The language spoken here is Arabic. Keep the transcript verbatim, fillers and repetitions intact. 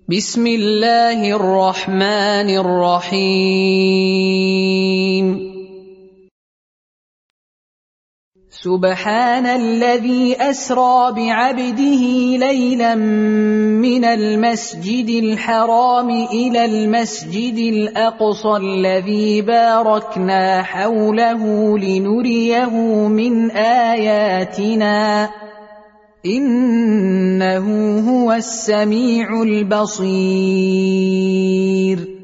بسم الله الرحمن الرحيم سبحان الذي أسرى بعبده ليلا من المسجد الحرام إلى المسجد الأقصى الذي باركنا حوله لنريه من آياتنا إنه هو السميع البصير.